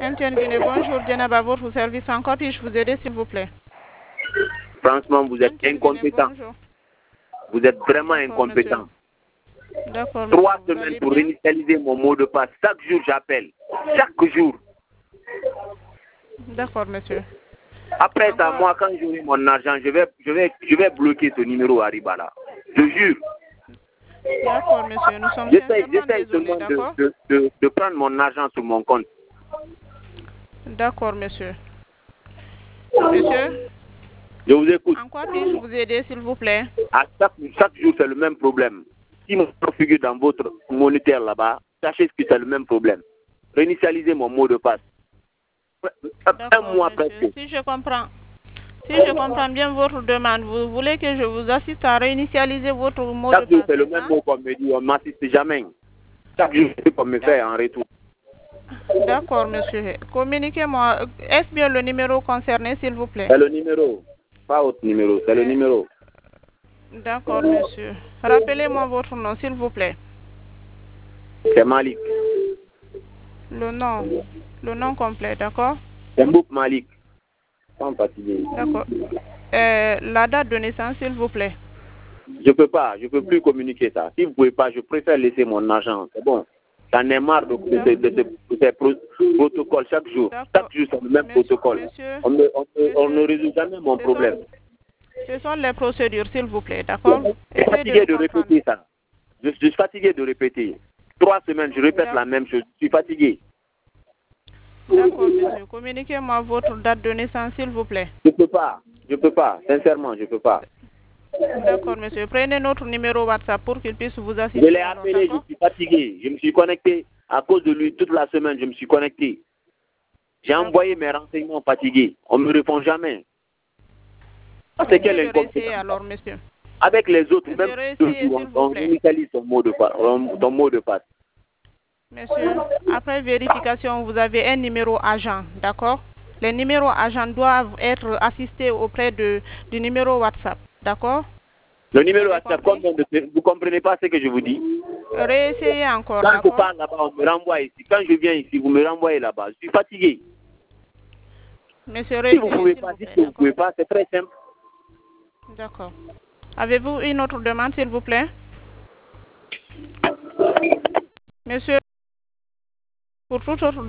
MTN Guinée, bonjour, Djenaba, votre service. Encore puis-je vous aider, s'il vous plaît? Franchement, vous êtes MTN Guinée, incompétent. bonjour. Vous êtes vraiment D'accord, incompétent. D'accord, 3 vous semaines allez pour bien? réinitialiser mon mot de passe. Chaque jour, j'appelle. Chaque jour. D'accord, monsieur. Après ça, Encore- moi, quand j'aurai mon argent, je vais bloquer ce numéro Haribala. Je jure. D'accord, monsieur, nous sommes J'essaie sincèrement désolés, seulement d'accord? de prendre mon argent sur mon compte. D'accord, monsieur. Monsieur, Je vous écoute. en quoi puis-je vous aider, s'il vous plaît? À chaque jour, c'est le même problème. Si mon nom figure dans votre moniteur là-bas, sachez que c'est le même problème. Réinitialisez mon mot de passe. Un D'accord, mois monsieur. presque. Si je comprends bien votre demande, vous voulez que je vous assiste à réinitialiser votre mot de Chaque jour, passe, c'est le c'est même ça? mot qu'on me dit. On ne m'assiste jamais. Chaque jour, c'est qu'on me fait en retour. D'accord, monsieur. Communiquez-moi. Est-ce bien le numéro concerné, s'il vous plaît? C'est le numéro. Pas autre numéro. C'est le numéro. D'accord, monsieur. Rappelez-moi votre nom, s'il vous plaît. C'est Malik. Le nom complet, d'accord? C'est Mbouk Malik. Sans fatiguer. D'accord. La date de naissance, s'il vous plaît. Je peux pas. Je peux plus communiquer ça. Si vous pouvez pas, je préfère laisser mon argent. C'est bon. J'en ai marre de ces protocoles chaque jour. Chaque jour, c'est le même protocole. Monsieur, On ne résout jamais mon problème. Ce sont les procédures, s'il vous plaît, d'accord? Je suis fatigué de répéter ça. Je suis fatigué de répéter. 3 semaines, je répète la même chose. Je suis fatigué. D'accord, monsieur. Communiquez-moi votre date de naissance, s'il vous plaît. Je peux pas. Je peux pas. Sincèrement, je peux pas. D'accord, monsieur. Prenez notre numéro WhatsApp pour qu'il puisse vous assister. Je l'ai appelé, je suis fatigué. Je me suis connecté. À cause de lui, toute la semaine, je me suis connecté. J'ai envoyé mes renseignements fatigués. On ne me répond jamais. C'est quel incompétent. Alors, monsieur. Avec les autres, Monsieur, même on initialise ton mot de passe. Monsieur, après vérification, vous avez un numéro agent, d'accord? Les numéros agents doivent être assistés auprès du numéro WhatsApp, d'accord? Le numéro WhatsApp, vous ne comprenez pas ce que je vous dis? Réessayez encore, quand d'accord? je pars là-bas, on me renvoie ici. Quand je viens ici, vous me renvoyez là-bas. Je suis fatigué. Monsieur, si vous ne pouvez pas, si vous ne pouvez pas, c'est très simple. D'accord. Avez-vous une autre demande, s'il vous plaît? Monsieur, pour toute autre